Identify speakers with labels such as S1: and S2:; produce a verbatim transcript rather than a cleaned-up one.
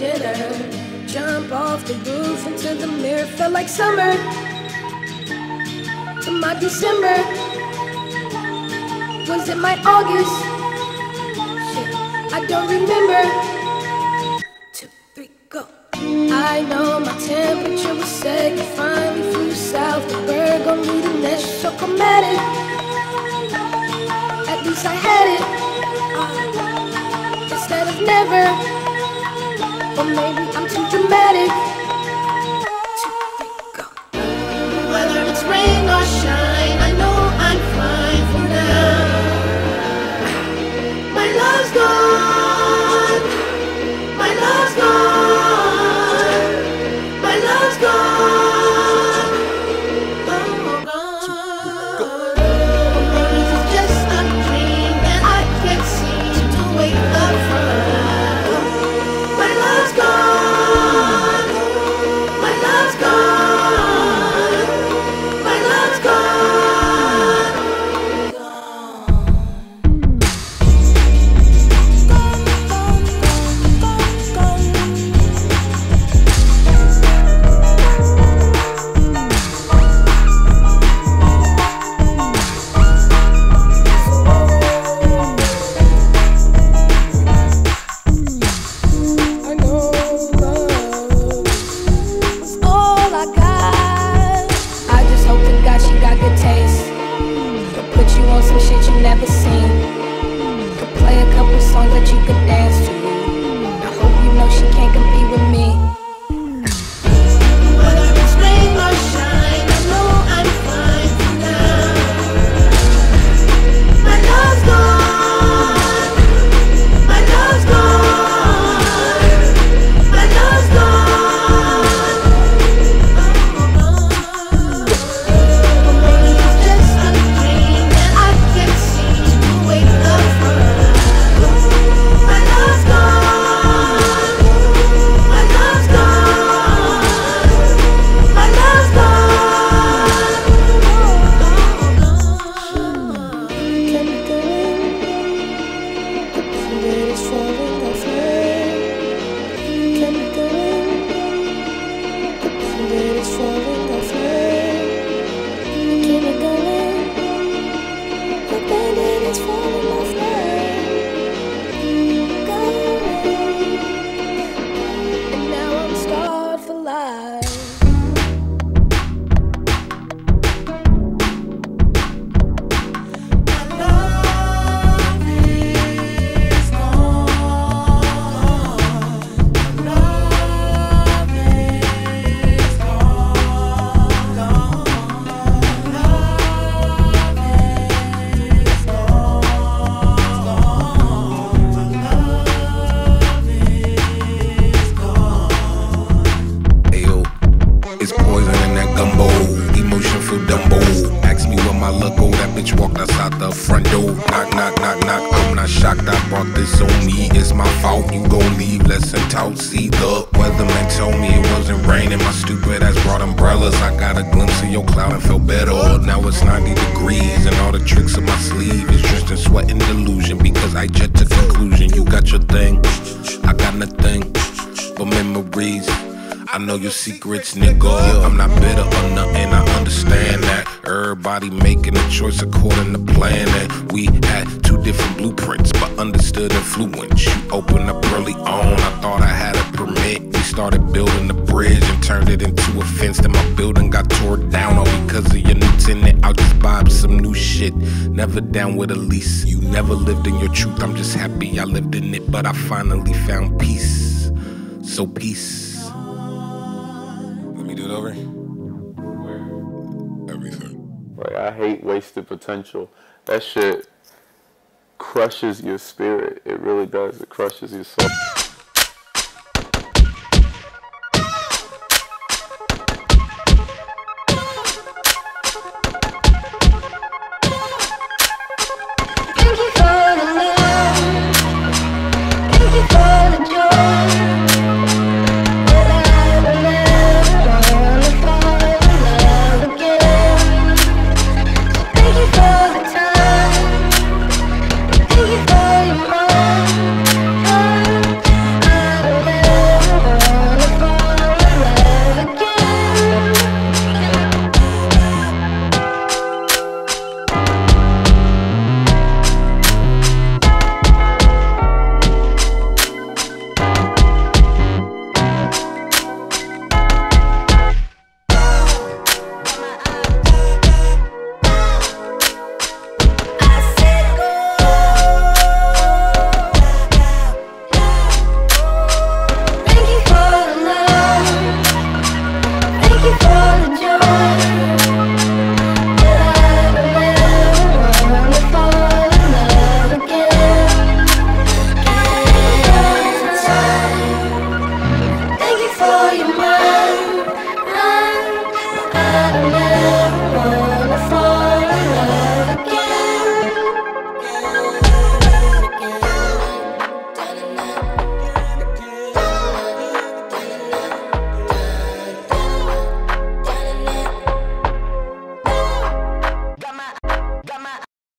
S1: dinner. Jump off the roof into the mirror. Felt like summer to my December. Was it my August? Shit, I don't remember. Two, three, go. I know my temperature was set. You finally flew south. The bird gon' leave the nest. So chromatic. At least I had it uh, instead of never. Or maybe I'm too dramatic. Two, three, go. Whether it's rain or shine, I know I'm fine for now. My love's gone. My love's gone. My love's gone. Oh, gone. Or maybe it's just a dream that I can't seem to wake up from. My love's gone. My love's gone. My love's gone. I know love was all I got. I just hope to God she got good taste. Could put you on some shit you never seen. Could play a couple songs that you could dance to. I hope you know she can't compete with me. Whether it's rain or shine, I know I'm fine for now. My love's gone. My love's gone. My love's gone. Or maybe it's just a dream that I can't seem to wake up from. My love's gone. My love's gone. My love's gone. Keep it going. The bandit is falling off now. Going. And now I'm scarred for life.
S2: Ayo, it's poison in that gumbo. Emotion feel Dumbo. Ask me where my luck go. That bitch walked outside the front door. Knock, knock, knock, knock. I'm not shocked. I brought this on me. It's my fault. You gon' leave. Lesson taught. See, the weatherman told me it wasn't raining. My stupid ass brought umbrellas. I got a glimpse of your cloud and felt better. Now it's ninety degrees and all the tricks of my sleeve is drenched in sweat and delusion. Because I jet to conclusion. You got your thing. I got nothing but memories. I know your secrets, nigga. I'm not bitter or nothing, I understand that. Everybody making a choice according to plan. And we had two different blueprints, but understood influence. You opened up early on, I thought I had a permit. We started building the bridge and turned it into a fence. Then my building got tore down all because of your new tenant. I'll just buy up some new shit, never down with a lease. You never lived in your truth, I'm just happy I lived in it. But I finally found peace, so peace. Let me do it over. Everything.
S3: Like, I hate wasted potential. That shit crushes your spirit. It really does. It crushes your soul.